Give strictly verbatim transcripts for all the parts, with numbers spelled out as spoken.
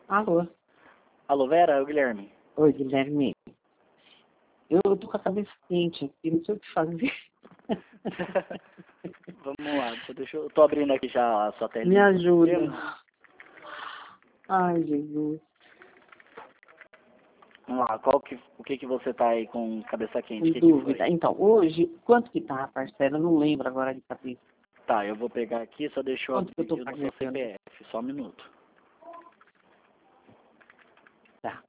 Alô? Alô, Vera? É o Guilherme. Oi, Guilherme. Eu tô com a cabeça quente aqui, não sei o que fazer. Vamos lá, deixa eu... tô abrindo aqui já a sua telinha. Me ajuda. Ai, Jesus. Vamos lá, qual que, o que que você tá aí com cabeça quente? Em Que dúvida. que Então, hoje, quanto que tá a parcela? Eu não lembro agora de cabeça. Tá, eu vou pegar aqui, só deixa eu Quanto que eu tô abrir o seu pagando? C P F, só um minuto. Tá.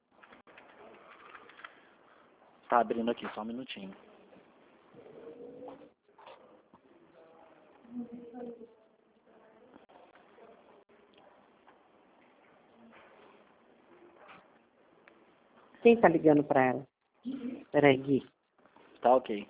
Tá abrindo aqui, só um minutinho. Quem tá ligando pra ela? Peraí, Gui. Tá ok.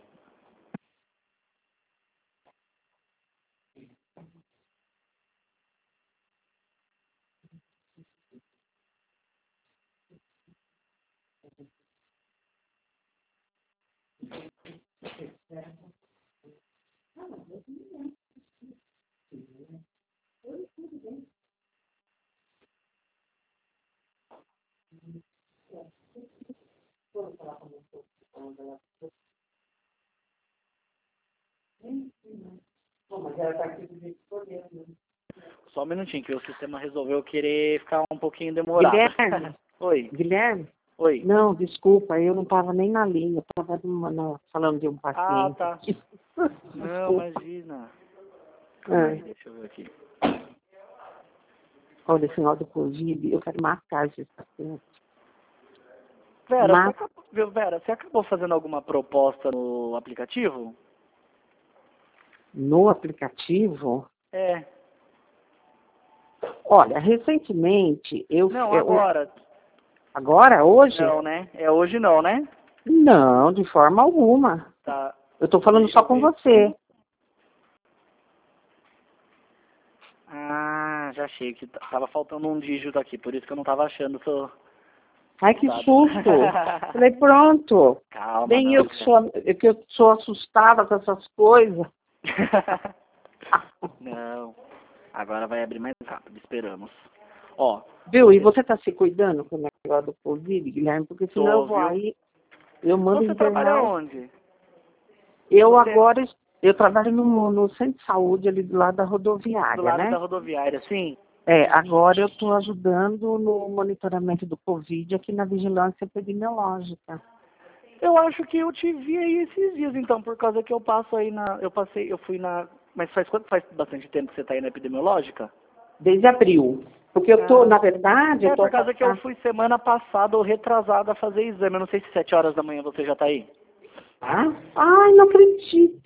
Só um minutinho, que o sistema resolveu querer ficar um pouquinho demorado. Guilherme? Oi. Guilherme? Oi. Não, desculpa, eu não tava nem na linha, eu tava numa, na- falando de um Ah, paciente. tá. Não, imagina. Calma aí, deixa eu ver aqui. Olha, esse sinal do Covid, eu quero matar esses pacientes. Vera, Mas- você acabou, viu, Vera, você acabou fazendo alguma proposta no aplicativo? No aplicativo? É. Olha, recentemente eu... Não, eu- agora. Agora? Hoje? Não, né? É hoje não, né? Não, de forma alguma. Tá. Eu tô falando Deixa só eu com ver. você. Ah, já achei que t- tava faltando um dígito aqui, por isso que eu não tava achando o seu... Ai, que Sabe? susto. Falei, pronto. Calma, Nem não, eu que sou, eu que eu sou assustada com essas coisas. Não. Agora vai abrir mais rápido, esperamos. Ó. Viu? E você tá se cuidando com o negócio do Covid, Guilherme? Porque senão Tô, eu vou viu? aí, eu mando Você trabalha internar. onde? Eu Você- agora, eu trabalho no, no centro de saúde ali do lado da rodoviária, Do lado né? da rodoviária, sim? É, agora eu estou ajudando no monitoramento do Covid aqui na vigilância epidemiológica. Eu acho que eu te vi aí esses dias, então, por causa que eu passo aí na... Eu passei, eu fui na... Mas faz quanto? Faz bastante tempo que você tá aí na epidemiológica? Desde abril. Porque eu tô, Ah. na verdade, eu É tô por causa que eu fui semana passada ou retrasada a fazer exame. Eu não sei se sete horas da manhã você já tá aí. Ah? Ai, não acredito.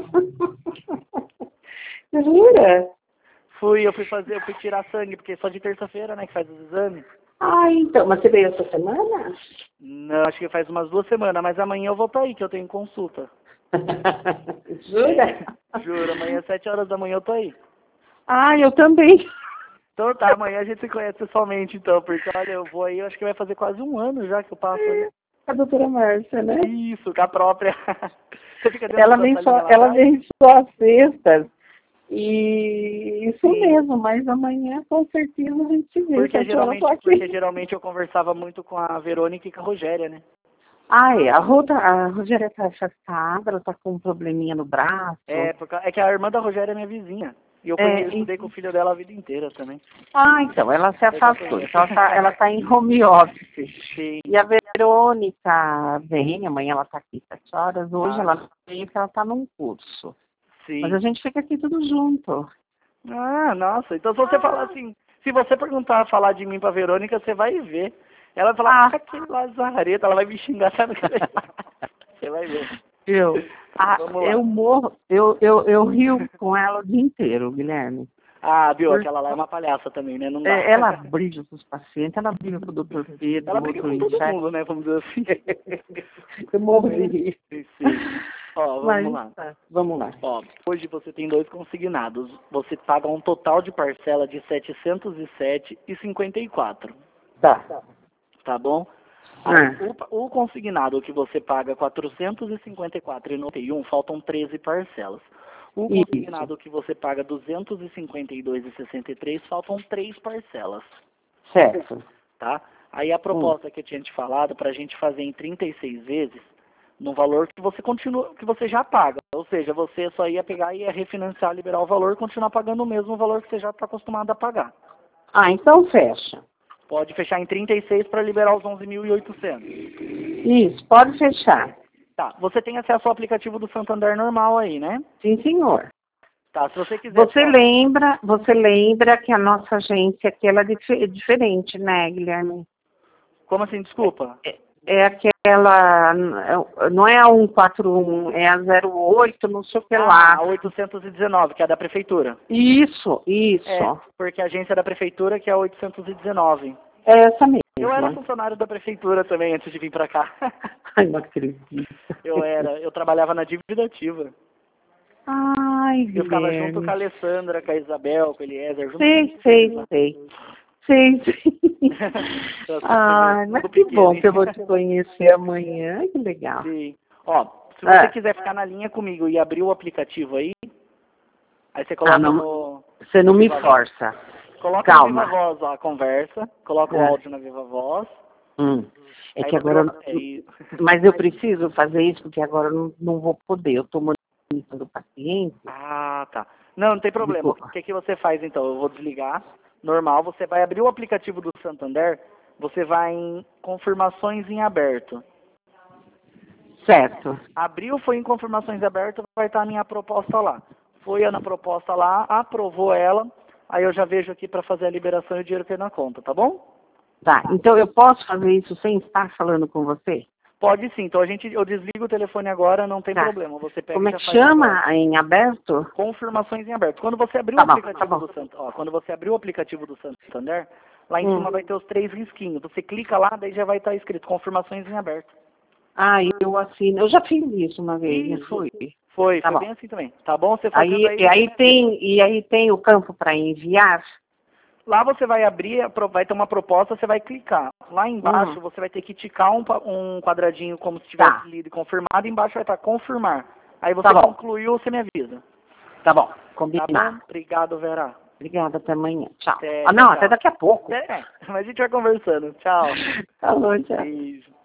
Jura? Fui, eu fui fazer, eu fui tirar sangue, porque só de terça-feira, né, que faz os exames. Ah, então, mas você veio essa semana? Não, acho que faz umas duas semanas, mas amanhã eu vou estar aí, que eu tenho consulta. Jura? É, juro, amanhã às sete horas da manhã eu tô aí. Ah, eu também. Então tá, amanhã a gente se conhece pessoalmente, então, porque olha, eu vou aí, eu acho que vai fazer quase um ano já que eu passo aí. A doutora Márcia, né? Isso, com a própria. Você fica dentro Ela da vem salinha só, lá ela atrás? vem só às sextas. E isso Sim. mesmo, mas amanhã com certeza a gente se vê. Porque sete horas eu geralmente, tô aqui. porque geralmente eu conversava muito com a Verônica e com a Rogéria, né? Ah, é. A, Roda, a Rogéria tá afastada, ela tá com um probleminha no braço. É, porque, é que a irmã da Rogéria é minha vizinha. E eu, É, conheci, eu estudei e- com o filho dela a vida inteira também. Ah, então, ela se Eu já afastou. conheço. Então ela tá, ela tá em home office. Sim, E a Verônica vem, amanhã ela tá aqui sete horas, hoje Ah. ela não vem porque ela tá num curso. sim. Mas a gente fica aqui tudo junto. Ah, nossa. Então se você falar assim, se você perguntar, falar de mim pra Verônica, você vai ver. Ela vai falar, ah, que lazareta, ela vai me xingar, sabe? Você vai ver. Eu, ah, Vamos lá. eu morro, eu, eu, eu rio com ela o dia inteiro, Guilherme. Ah, viu? Por- Aquela lá é uma palhaça também, né? Não dá. É, ela briga com os pacientes, ela briga com o doutor Pedro, Ela o briga outro com todo chefe. mundo, né? Vamos dizer assim. Eu morro de rir. Sim. Ó, vamos Mas, lá. tá, vamos lá. Ó, hoje você tem dois consignados. Você paga um total de parcela de setecentos e sete reais e cinquenta e quatro centavos. Tá. Tá bom? Ah. Aí, o, o consignado que você paga quatrocentos e cinquenta e quatro reais e noventa e um centavos, faltam treze parcelas. O Isso. consignado que você paga duzentos e cinquenta e dois reais e sessenta e três centavos, faltam três parcelas. Certo. tá? Aí a proposta hum. que eu tinha te falado para a gente fazer em trinta e seis vezes, no valor que você continua, que você já paga. Ou seja, você só ia pegar e ia refinanciar, liberar o valor e continuar pagando o mesmo valor que você já está acostumado a pagar. Ah, então fecha. Pode fechar em trinta e seis para liberar os onze mil e oitocentos. Isso, pode fechar. Tá, você tem acesso ao aplicativo do Santander normal aí, né? Sim, senhor. Tá, se você quiser... Você pode... lembra, você lembra que a nossa agência aqui ela é dif diferente, né, Guilherme? Como assim, desculpa? É, é aquela, não é a cento e quarenta e um, é a zero oito, não sei o que ah, lá. A oitocentos e dezenove, que é da prefeitura. Isso, isso. É, porque a agência da prefeitura que é a oitocentos e dezenove. É essa mesmo. Eu era funcionário da prefeitura também antes de vir pra cá. Ai, não acredito. Eu era, eu trabalhava na dívida ativa. Ai, Guilherme. Eu ficava junto com a Alessandra, com a Isabel, com a Eliezer. Junto sei, com sei, lá. sei. Sei, sei. Ai, mas que bom que eu vou te conhecer amanhã, que legal. Sim. Ó, se você ah. quiser ficar na linha comigo e abrir o aplicativo aí, aí você coloca ah, não, no... Você não me força. Coloca Calma. na Viva Voz ó, a conversa, coloca ah. o áudio na Viva Voz. Hum. É aí que agora... aí... Mas eu preciso fazer isso, porque agora eu não, não vou poder. Eu estou monitorizando o paciente. Ah, tá. Não, não tem problema. O que, que você faz então? Eu vou desligar. Normal, você vai abrir o aplicativo do Santander, você vai em confirmações em aberto. Certo. Abriu, foi em confirmações abertas, vai estar a minha proposta lá. Foi na proposta lá, aprovou ela, aí eu já vejo aqui para fazer a liberação e o dinheiro cair na conta, tá bom? Tá, então eu posso fazer isso sem estar falando com você? Pode sim, então a gente, eu desligo o telefone agora, não tem tá. problema. Você pega Como é que chama em aberto? Confirmações em aberto. Quando você abrir tá o bom, aplicativo tá do Santander, ó, quando você abrir o aplicativo do Santander, lá em hum. cima vai ter os três risquinhos. Você clica lá, daí já vai estar escrito confirmações em aberto. Ah, eu assino. Eu já fiz isso uma vez, isso. não foi? Foi, tá foi bom. bem assim também. Tá bom? Você fazendo aí, aí, e aí tem E aí tem o campo para enviar? Lá você vai abrir, vai ter uma proposta, você vai clicar. Lá embaixo Uhum. você vai ter que ticar um, um quadradinho como se tivesse tá. lido e confirmado, e embaixo vai estar confirmar. Aí você tá concluiu, você me avisa. Tá bom, combinado. Tá bom? Obrigado, Vera. Obrigada, até amanhã. Tchau. Até, ah, não, tchau. até daqui a pouco. É, mas a gente vai conversando. Tchau. Tá bom, tchau. Beijo.